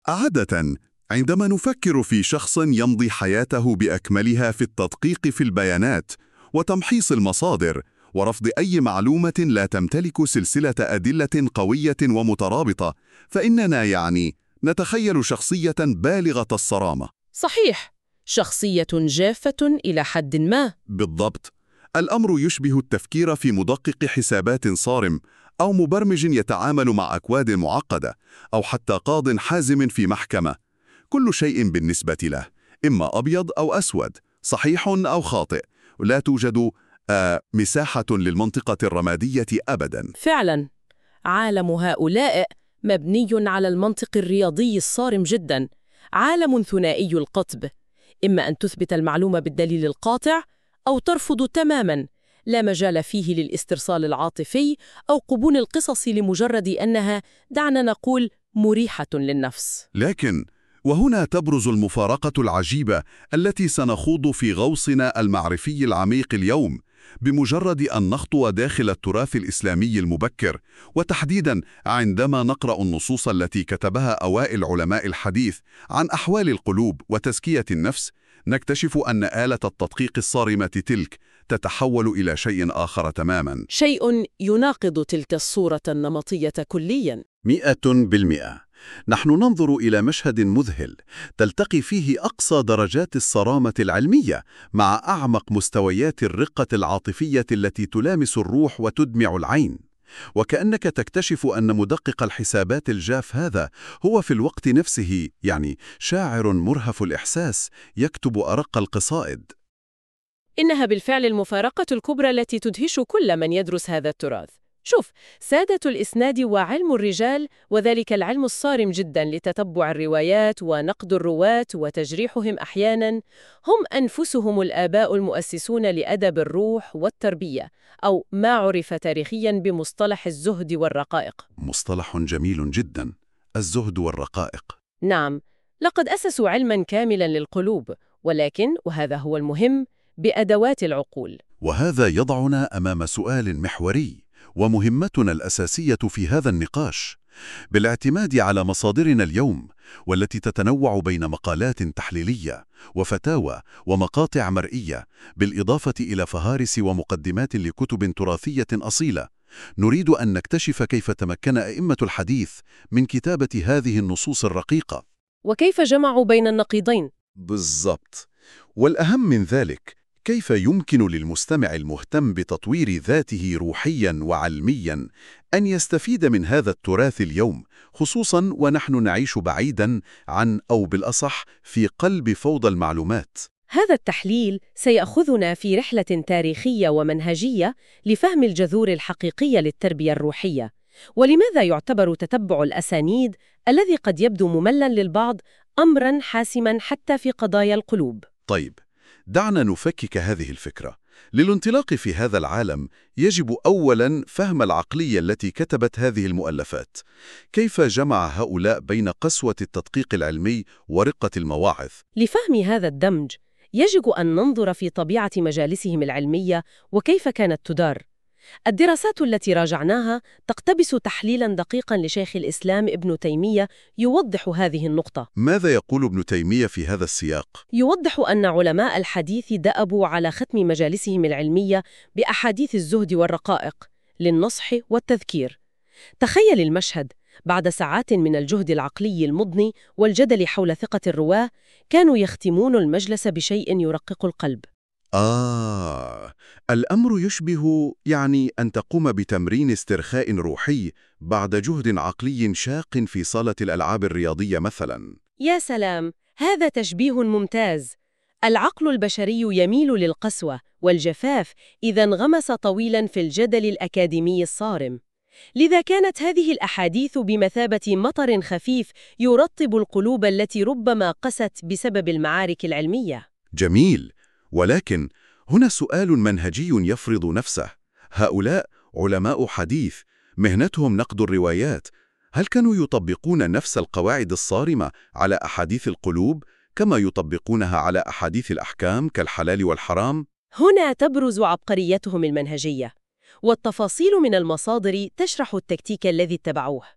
عادة، عندما نفكر في شخص يمضي حياته بأكملها في التدقيق في البيانات وتمحيص المصادر ورفض أي معلومة لا تمتلك سلسلة أدلة قوية ومترابطة، فإننا نتخيل شخصية بالغة الصرامة. صحيح، شخصية جافة إلى حد ما. بالضبط. الأمر يشبه التفكير في مدقق حسابات صارم، أو مبرمج يتعامل مع أكواد معقدة، أو حتى قاض حازم في محكمة. كل شيء بالنسبة له إما أبيض أو أسود، صحيح أو خاطئ. لا توجد مساحة للمنطقة الرمادية أبداً. فعلاً، عالم هؤلاء مبني على المنطق الرياضي الصارم جداً، عالم ثنائي القطب، إما أن تثبت المعلومة بالدليل القاطع أو ترفض تماماً، لا مجال فيه للاسترسال العاطفي أو قبول القصص لمجرد أنها، دعنا نقول، مريحة للنفس. لكن وهنا تبرز المفارقة العجيبة التي سنخوض في غوصنا المعرفي العميق اليوم. بمجرد أن نخطو داخل التراث الإسلامي المبكر، وتحديداً عندما نقرأ النصوص التي كتبها أوائل علماء الحديث عن أحوال القلوب وتزكية النفس، نكتشف أن آلة التدقيق الصارمة تلك تتحول إلى شيء آخر تماماً. شيء يناقض تلك الصورة النمطية كلياً. 100%. نحن ننظر إلى مشهد مذهل تلتقي فيه أقصى درجات الصرامة العلمية مع أعمق مستويات الرقة العاطفية التي تلامس الروح وتدمع العين، وكأنك تكتشف أن مدقق الحسابات الجاف هذا هو في الوقت نفسه شاعر مرهف الإحساس يكتب أرق القصائد. إنها بالفعل المفارقة الكبرى التي تدهش كل من يدرس هذا التراث. شوف، سادة الإسناد وعلم الرجال، وذلك العلم الصارم جدا لتتبع الروايات ونقد الرواة وتجريحهم أحيانا، هم أنفسهم الآباء المؤسسون لأدب الروح والتربية، أو ما عرف تاريخيا بمصطلح الزهد والرقائق. مصطلح جميل جدا، الزهد والرقائق. نعم، لقد أسسوا علما كاملا للقلوب، ولكن، وهذا هو المهم، بأدوات العقول. وهذا يضعنا أمام سؤال محوري ومهمتنا الأساسية في هذا النقاش، بالاعتماد على مصادرنا اليوم والتي تتنوع بين مقالات تحليلية وفتاوى ومقاطع مرئية، بالإضافة إلى فهارس ومقدمات لكتب تراثية أصيلة. نريد أن نكتشف كيف تمكن أئمة الحديث من كتابة هذه النصوص الرقيقة، وكيف جمعوا بين النقيضين. بالضبط. والأهم من ذلك، كيف يمكن للمستمع المهتم بتطوير ذاته روحياً وعلمياً أن يستفيد من هذا التراث اليوم، خصوصاً ونحن نعيش بعيداً عن، أو بالأصح في قلب فوضى المعلومات. هذا التحليل سيأخذنا في رحلة تاريخية ومنهجية لفهم الجذور الحقيقية للتربية الروحية، ولماذا يعتبر تتبع الأسانيد الذي قد يبدو مملاً للبعض أمراً حاسماً حتى في قضايا القلوب. طيب، دعنا نفكك هذه الفكرة. للانطلاق في هذا العالم يجب أولاً فهم العقلية التي كتبت هذه المؤلفات. كيف جمع هؤلاء بين قسوة التدقيق العلمي ورقة المواعظ؟ لفهم هذا الدمج يجب أن ننظر في طبيعة مجالسهم العلمية وكيف كانت تدار. الدراسات التي راجعناها تقتبس تحليلاً دقيقاً لشيخ الإسلام ابن تيمية يوضح هذه النقطة. ماذا يقول ابن تيمية في هذا السياق؟ يوضح أن علماء الحديث دأبوا على ختم مجالسهم العلمية بأحاديث الزهد والرقائق للنصح والتذكير. تخيل المشهد، بعد ساعات من الجهد العقلي المضني والجدل حول ثقة الرواة، كانوا يختمون المجلس بشيء يرقق القلب. الأمر يشبه أن تقوم بتمرين استرخاء روحي بعد جهد عقلي شاق في صالة الألعاب الرياضية مثلاً. يا سلام، هذا تشبيه ممتاز. العقل البشري يميل للقسوة والجفاف إذا انغمس طويلاً في الجدل الأكاديمي الصارم. لذا كانت هذه الأحاديث بمثابة مطر خفيف يرطب القلوب التي ربما قست بسبب المعارك العلمية. جميل، ولكن هنا سؤال منهجي يفرض نفسه. هؤلاء علماء حديث مهنتهم نقد الروايات، هل كانوا يطبقون نفس القواعد الصارمة على أحاديث القلوب كما يطبقونها على أحاديث الأحكام كالحلال والحرام؟ هنا تبرز عبقريتهم المنهجية، والتفاصيل من المصادر تشرح التكتيك الذي اتبعوه.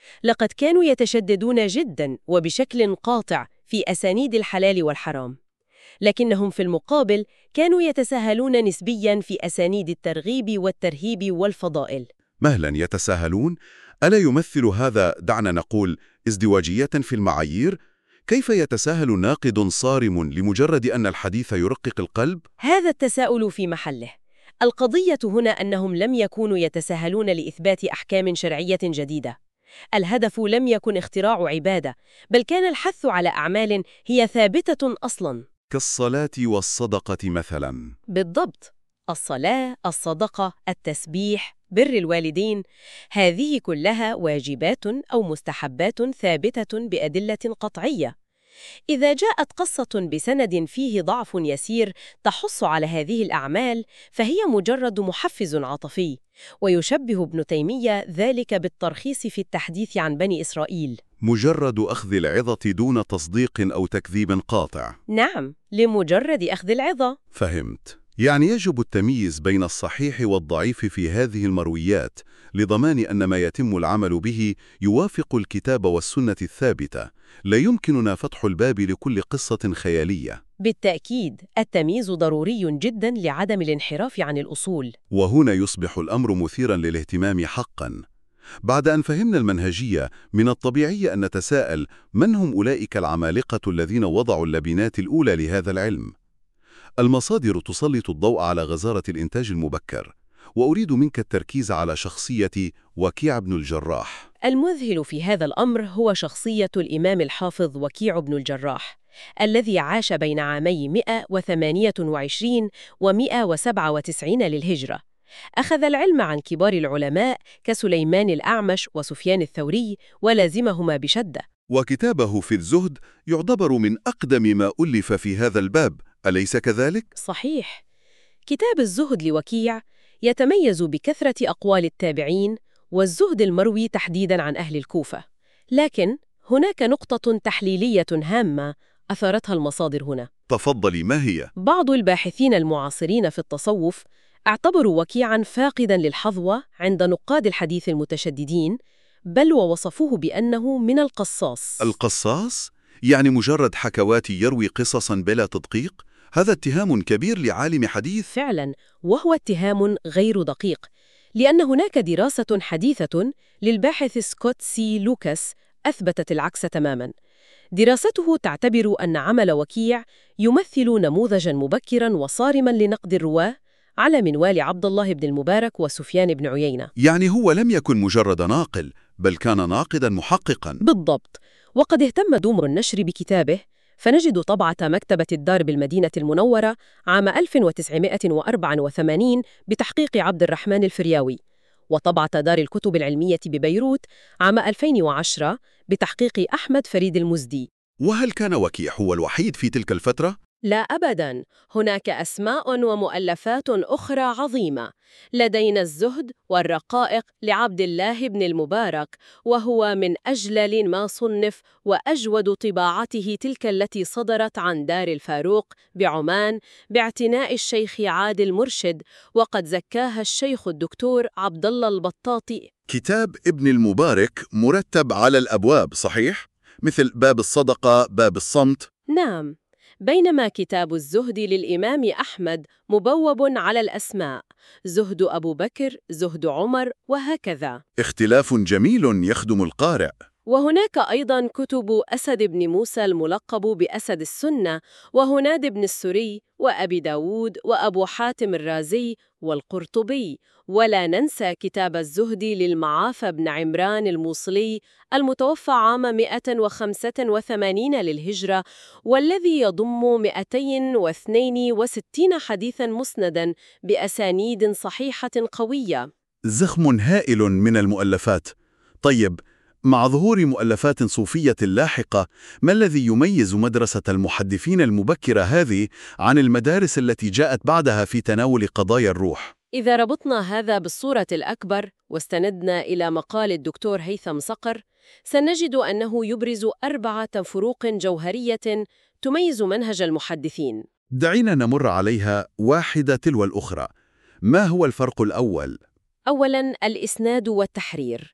لقد كانوا يتشددون جدا وبشكل قاطع في أسانيد الحلال والحرام، لكنهم في المقابل كانوا يتساهلون نسبيا في أسانيد الترغيب والترهيب والفضائل. مهلا يتساهلون؟ ألا يمثل هذا، دعنا نقول، ازدواجية في المعايير؟ كيف يتساهل ناقد صارم لمجرد أن الحديث يرقق القلب؟ هذا التساؤل في محله. القضية هنا أنهم لم يكونوا يتساهلون لإثبات أحكام شرعية جديدة. الهدف لم يكن اختراع عبادة، بل كان الحث على أعمال هي ثابتة أصلاً. كالصلاة والصدقة مثلا. بالضبط، الصلاة، الصدقة، التسبيح، بر الوالدين، هذه كلها واجبات أو مستحبات ثابتة بأدلة قطعية. إذا جاءت قصة بسند فيه ضعف يسير تحث على هذه الأعمال، فهي مجرد محفز عاطفي، ويشبه ابن تيمية ذلك بالترخيص في التحديث عن بني إسرائيل. مجرد أخذ العظة دون تصديق أو تكذيب قاطع. نعم، لمجرد أخذ العظة. فهمت. يعني يجب التمييز بين الصحيح والضعيف في هذه المرويات لضمان أن ما يتم العمل به يوافق الكتاب والسنة الثابتة. لا يمكننا فتح الباب لكل قصة خيالية. بالتأكيد، التمييز ضروري جدا لعدم الانحراف عن الأصول. وهنا يصبح الأمر مثيرا للاهتمام حقا. بعد أن فهمنا المنهجية، من الطبيعي أن نتساءل: من هم أولئك العمالقة الذين وضعوا اللبنات الأولى لهذا العلم؟ المصادر تسلط الضوء على غزارة الإنتاج المبكر، وأريد منك التركيز على شخصية وكيع بن الجراح. المذهل في هذا الأمر هو شخصية الإمام الحافظ وكيع بن الجراح، الذي عاش بين عامي 128 و 197 للهجرة. أخذ العلم عن كبار العلماء كسليمان الأعمش وسفيان الثوري، ولازمهما بشدة. وكتابه في الزهد يعتبر من أقدم ما ألف في هذا الباب، أليس كذلك؟ صحيح. كتاب الزهد لوكيع يتميز بكثرة أقوال التابعين والزهد المروي تحديداً عن أهل الكوفة. لكن هناك نقطة تحليلية هامة أثارتها المصادر هنا. تفضلي، ما هي؟ بعض الباحثين المعاصرين في التصوف اعتبروا وكيعاً فاقداً للحظوة عند نقاد الحديث المتشددين، بل ووصفوه بأنه من القصاص. القصاص؟ يعني مجرد حكوات يروي قصصاً بلا تدقيق؟ هذا اتهام كبير لعالم حديث. فعلاً، وهو اتهام غير دقيق، لأن هناك دراسة حديثة للباحث سكوت سي لوكاس أثبتت العكس تماماً. دراسته تعتبر أن عمل وكيع يمثل نموذجاً مبكراً وصارماً لنقد الرواة على منوال عبد الله بن المبارك وسفيان بن عيينة. يعني هو لم يكن مجرد ناقل، بل كان ناقداً محققاً. بالضبط. وقد اهتم دومر النشر بكتابه، فنجد طبعة مكتبة الدار بالمدينة المنورة عام 1984 بتحقيق عبد الرحمن الفرياوي، وطبعة دار الكتب العلمية ببيروت عام 2010 بتحقيق أحمد فريد المزدي. وهل كان وكيع هو الوحيد في تلك الفترة؟ لا أبداً، هناك أسماء ومؤلفات أخرى عظيمة. لدينا الزهد والرقائق لعبد الله بن المبارك، وهو من أجلل ما صنف وأجود طباعته تلك التي صدرت عن دار الفاروق بعمان باعتناء الشيخ عادل مرشد، وقد زكاها الشيخ الدكتور عبد الله البطاطي. كتاب ابن المبارك مرتب على الأبواب، صحيح؟ مثل باب الصدقة، باب الصمت. نعم، بينما كتاب الزهد للإمام أحمد مبوب على الأسماء: زهد أبو بكر، زهد عمر، وهكذا. اختلاف جميل يخدم القارئ. وهناك أيضاً كتب أسد بن موسى الملقب بأسد السنة، وهناد بن السري، وأبي داود، وأبو حاتم الرازي، والقرطبي. ولا ننسى كتاب الزهد للمعافى بن عمران الموصلي المتوفى عام 185 للهجرة، والذي يضم 262 حديثاً مسنداً بأسانيد صحيحة قوية. زخم هائل من المؤلفات. طيب، مع ظهور مؤلفات صوفية لاحقة، ما الذي يميز مدرسة المحدثين المبكرة هذه عن المدارس التي جاءت بعدها في تناول قضايا الروح؟ إذا ربطنا هذا بالصورة الأكبر واستندنا إلى مقال الدكتور هيثم صقر، سنجد أنه يبرز 4 فروق جوهرية تميز منهج المحدثين. دعينا نمر عليها واحدة تلو الأخرى. ما هو الفرق الأول؟ أولاً، الإسناد والتحرير.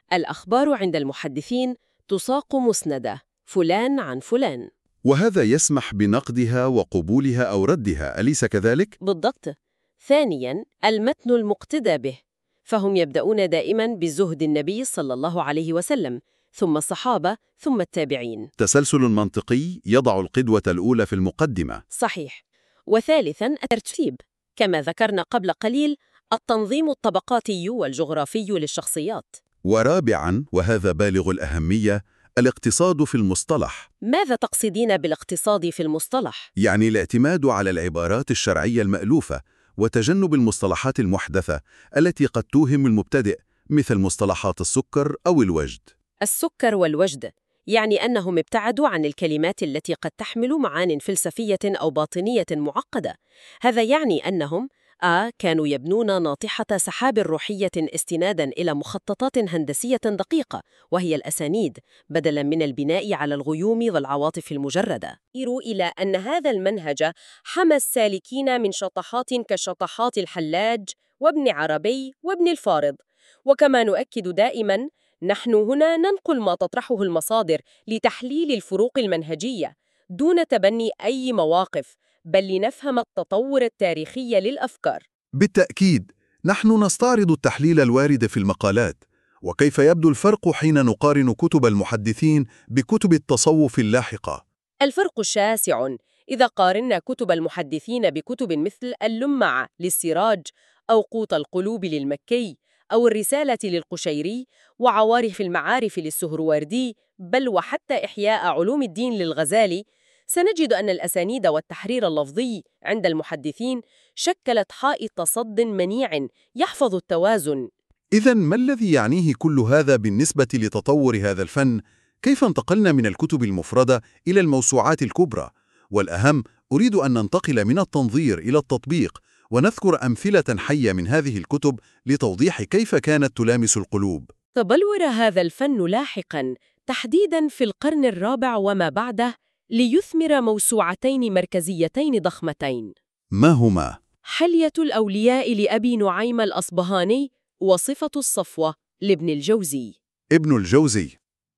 الأخبار عند المحدثين تساق مسندة، فلان عن فلان. وهذا يسمح بنقدها وقبولها أو ردها، أليس كذلك؟ بالضبط. ثانياً، المتن المقتدى به، فهم يبدأون دائماً بزهد النبي صلى الله عليه وسلم، ثم الصحابة، ثم التابعين. تسلسل منطقي يضع القدوة الأولى في المقدمة. صحيح. وثالثاً، الترتيب، كما ذكرنا قبل قليل، التنظيم الطبقاتي والجغرافي للشخصيات. ورابعاً، وهذا بالغ الأهمية، الاقتصاد في المصطلح. ماذا تقصدين بالاقتصاد في المصطلح؟ يعني الاعتماد على العبارات الشرعية المألوفة وتجنب المصطلحات المحدثة التي قد توهم المبتدئ، مثل مصطلحات السكر أو الوجد. السكر والوجد، يعني أنهم ابتعدوا عن الكلمات التي قد تحمل معان فلسفية أو باطنية معقدة. هذا يعني أنهم كانوا يبنون ناطحة سحاب روحية استناداً إلى مخططات هندسية دقيقة، وهي الأسانيد، بدلاً من البناء على الغيوم والعواطف المجردة. يشير إلى أن هذا المنهج حمى السالكين من شطحات كشطحات الحلاج وابن عربي وابن الفارض. وكما نؤكد دائماً، نحن هنا ننقل ما تطرحه المصادر لتحليل الفروق المنهجية دون تبني أي مواقف، بل لنفهم التطور التاريخي للأفكار. بالتأكيد، نحن نستعرض التحليل الوارد في المقالات، وكيف يبدو الفرق حين نقارن كتب المحدثين بكتب التصوف اللاحقة. الفرق شاسع إذا قارنا كتب المحدثين بكتب مثل اللمعة للسراج، أو قوت القلوب للمكي، أو الرسالة للقشيري، وعوارف المعارف للسهروردي، بل وحتى إحياء علوم الدين للغزالي. سنجد أن الأسانيد والتحرير اللفظي عند المحدثين شكلت حائط صد منيع يحفظ التوازن. إذن ما الذي يعنيه كل هذا بالنسبة لتطور هذا الفن؟ كيف انتقلنا من الكتب المفردة إلى الموسوعات الكبرى؟ والأهم، أريد أن ننتقل من التنظير إلى التطبيق، ونذكر أمثلة حية من هذه الكتب لتوضيح كيف كانت تلامس القلوب. تبلور هذا الفن لاحقاً، تحديداً في القرن الرابع وما بعده، ليثمر موسوعتين مركزيتين ضخمتين. ما هما؟ حلية الأولياء لأبي نعيم الأصبهاني، وصفة الصفوة لابن الجوزي. ابن الجوزي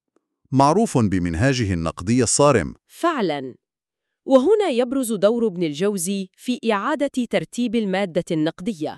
معروف بمنهاجه النقدي الصارم. فعلاً. وهنا يبرز دور ابن الجوزي في إعادة ترتيب المادة النقدية،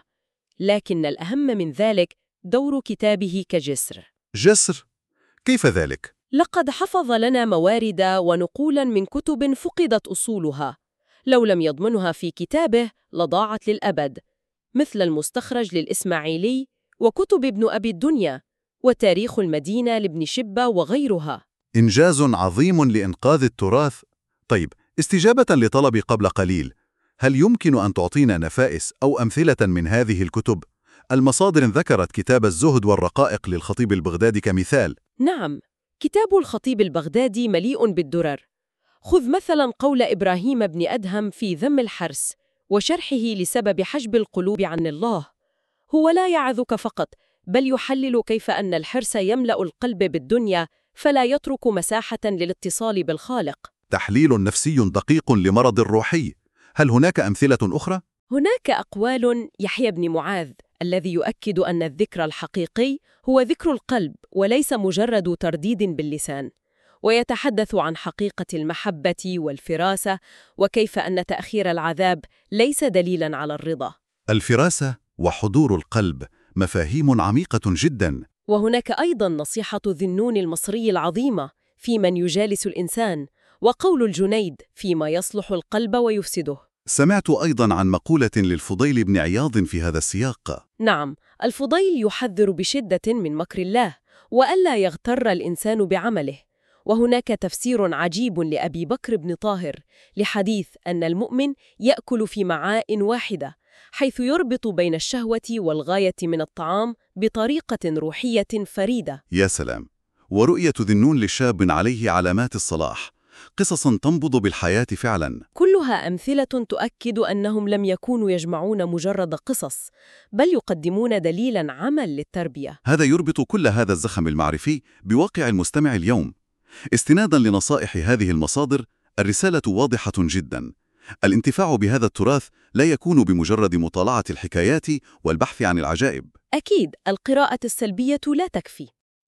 لكن الأهم من ذلك دور كتابه كجسر. جسر؟ كيف ذلك؟ لقد حفظ لنا موارد ونقولاً من كتب فقدت أصولها، لو لم يضمنها في كتابه لضاعت للأبد، مثل المستخرج للإسماعيلي، وكتب ابن أبي الدنيا، وتاريخ المدينة لابن شبة وغيرها. إنجاز عظيم لإنقاذ التراث. طيب، استجابة لطلبي قبل قليل، هل يمكن أن تعطينا نفائس أو أمثلة من هذه الكتب؟ المصادر ذكرت كتاب الزهد والرقائق للخطيب البغدادي كمثال. نعم، كتاب الخطيب البغدادي مليء بالدرر. خذ مثلاً قول إبراهيم بن أدهم في ذم الحرس وشرحه لسبب حجب القلوب عن الله. هو لا يعظك فقط، بل يحلل كيف أن الحرص يملأ القلب بالدنيا فلا يترك مساحة للاتصال بالخالق. تحليل نفسي دقيق لمرض الروحي. هل هناك أمثلة أخرى؟ هناك أقوال يحيى بن معاذ الذي يؤكد أن الذكر الحقيقي هو ذكر القلب وليس مجرد ترديد باللسان، ويتحدث عن حقيقة المحبة والفراسة، وكيف أن تأخير العذاب ليس دليلاً على الرضا. الفراسة وحضور القلب مفاهيم عميقة جداً. وهناك أيضاً نصيحة ذي النون المصري العظيمة في من يجالس الإنسان، وقول الجنيد فيما يصلح القلب ويفسده. سمعت أيضاً عن مقولة للفضيل بن عياض في هذا السياق. نعم، الفضيل يحذر بشدة من مكر الله، وألا يغتر الإنسان بعمله. وهناك تفسير عجيب لأبي بكر بن طاهر لحديث أن المؤمن يأكل في معاء واحدة، حيث يربط بين الشهوة والغاية من الطعام بطريقة روحية فريدة. يا سلام! ورؤية ذي النون لشاب عليه علامات الصلاح، قصص تنبض بالحياة فعلا. كلها أمثلة تؤكد أنهم لم يكونوا يجمعون مجرد قصص، بل يقدمون دليلاً عمل للتربية. هذا يربط كل هذا الزخم المعرفي بواقع المستمع اليوم. استناداً لنصائح هذه المصادر، الرسالة واضحة جداً. الانتفاع بهذا التراث لا يكون بمجرد مطالعة الحكايات والبحث عن العجائب. أكيد القراءة السلبية لا تكفي.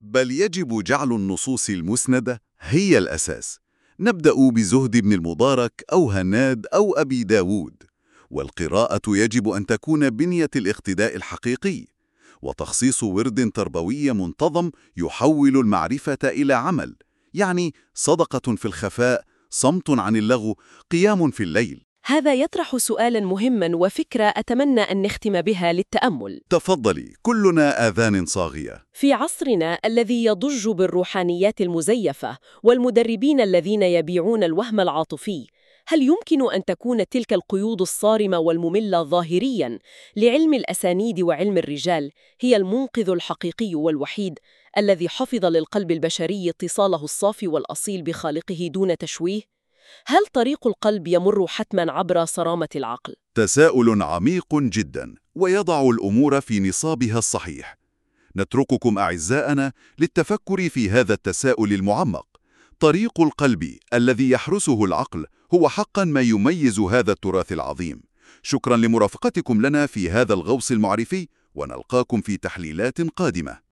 بل يجب جعل النصوص المسندة هي الأساس. نبدأ بزهد بن المبارك أو هناد أو أبي داود، والقراءة يجب أن تكون بنية الاقتداء الحقيقي، وتخصيص ورد تربوي منتظم يحول المعرفة إلى عمل، يعني صدقة في الخفاء، صمت عن اللغو، قيام في الليل. هذا يطرح سؤالاً مهماً وفكرة أتمنى أن نختم بها للتأمل. تفضلي، كلنا آذان صاغية. في عصرنا الذي يضج بالروحانيات المزيفة والمدربين الذين يبيعون الوهم العاطفي، هل يمكن أن تكون تلك القيود الصارمة والمملة ظاهرياً لعلم الأسانيد وعلم الرجال هي المنقذ الحقيقي والوحيد الذي حفظ للقلب البشري اتصاله الصافي والأصيل بخالقه دون تشويه؟ هل طريق القلب يمر حتماً عبر صرامة العقل؟ تساؤل عميق جدا ويضع الأمور في نصابها الصحيح. نترككم أعزائنا للتفكر في هذا التساؤل المعمق. طريق القلب الذي يحرسه العقل هو حقا ما يميز هذا التراث العظيم. شكرا لمرافقتكم لنا في هذا الغوص المعرفي، ونلقاكم في تحليلات قادمة.